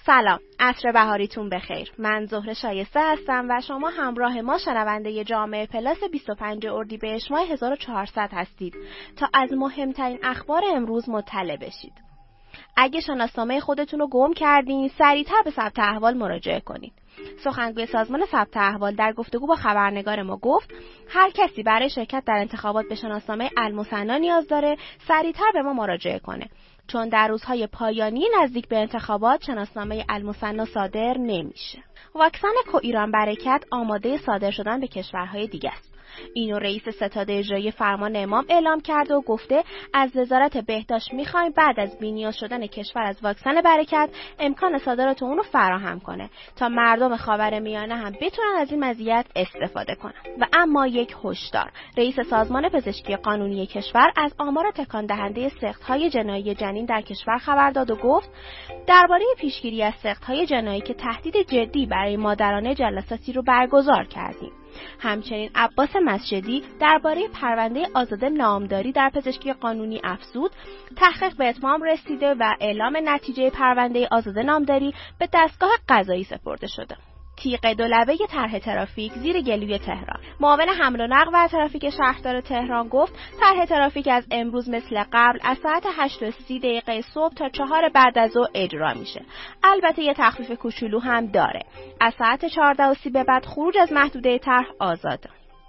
سلام، عصر بهاریتون بخیر. من زهره شایسته هستم و شما همراه ما شنونده جامعه پلاس 25 اردیبهشت ماه 1400 هستید تا از مهمترین اخبار امروز مطلع بشید. اگه شناسنامه خودتون رو گم کردین، سریعتر به ثبت احوال مراجعه کنید. سخنگوی سازمان ثبت احوال در گفتگو با خبرنگار ما گفت هر کسی برای شرکت در انتخابات به شناسنامه المثنا نیاز داره، سریعتر به ما مراجعه کنه، چون در روزهای پایانی نزدیک به انتخابات شناسنامه المثنا صادر نمیشه. واکسن کوایران برکت آماده صادر شدن به کشورهای دیگه است. اینو رئیس ستاد اجرایی فرمان امام اعلام کرده و گفته از وزارت بهداشت میخوایم بعد از بی‌نیاز شدن کشور از واکسن برکت امکان صادرات اون رو فراهم کنه تا مردم خاورمیانه هم بتونن از این مزیت استفاده کنن. و اما یک هشدار، رئیس سازمان پزشکی قانونی کشور از آمار تکان دهنده سقط‌های جنایی جنین در کشور خبر داد و گفت درباره پیشگیری از سقط‌های جنایی که تهدید جدی برای مادران جلساتی رو برگزار کردیم. همچنین عباس مسجدی درباره پرونده آزاده نامداری در پزشکی قانونی افزود تحقیق به اتمام رسیده و اعلام نتیجه پرونده آزاده نامداری به دستگاه قضایی سپرده شده. تیغ دولبه طرح ترافیک زیر گلوی تهران. معاون حمل و نقل و ترافیک شهردار تهران گفت طرح ترافیک از امروز مثل قبل از ساعت 8:30 صبح تا 4 بعد از ظهر اجرا میشه. البته یه تخفیف کوچولو هم داره. از ساعت 14:30 به بعد خروج از محدوده طرح آزاده.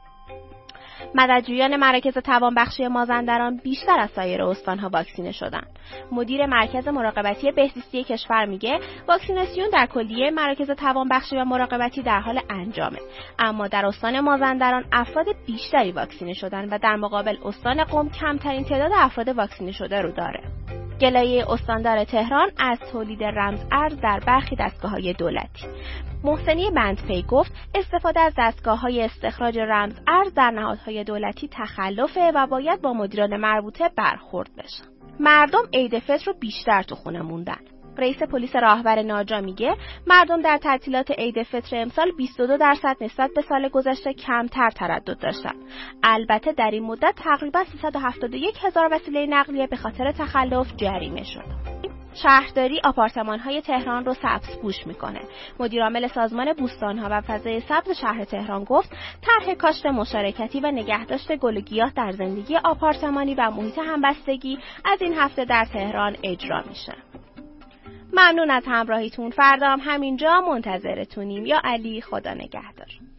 مددجویان مراکز توانبخشی مازندران بیشتر از سایر استان‌ها واکسینه شدند. مدیر مرکز مراقبتی بهزیستی کشور میگه واکسیناسیون در کلیه مراکز توانبخشی و مراقبتی در حال انجامه، اما در استان مازندران افراد بیشتری واکسینه شدند و در مقابل استان قم کمترین تعداد افراد واکسینه شده رو داره. گلایه استاندار تهران از تولید رمز ارز در برخی دستگاه‌های دولتی. محسنی بندپی گفت استفاده از دستگاه‌های استخراج رمز ارز در نهادهای دولتی تخلفه و باید با مدیران مربوطه برخورد بشه. مردم عید فطر رو بیشتر تو خونه موندن. رئیس پلیس راهور ناجا میگه مردم در تعطیلات عید فطر امسال 22% نسبت به سال گذشته کمتر تردد داشتن. البته در این مدت تقریبا 371,000 وسیله نقلیه به خاطر تخلف جریمه شد. شهرداری آپارتمان‌های تهران رو سبزپوش میکنه. مدیرعامل سازمان بوستان‌ها و فضای سبز شهر تهران گفت طرح کاشت مشارکتی و نگهداشت گل و گیاه در زندگی آپارتمانی و محیط همبستگی از این هفته در تهران اجرا میشه. ممنون از همراهیتون. فردا هم همینجا منتظرتونیم. یا علی، خدا نگهدار.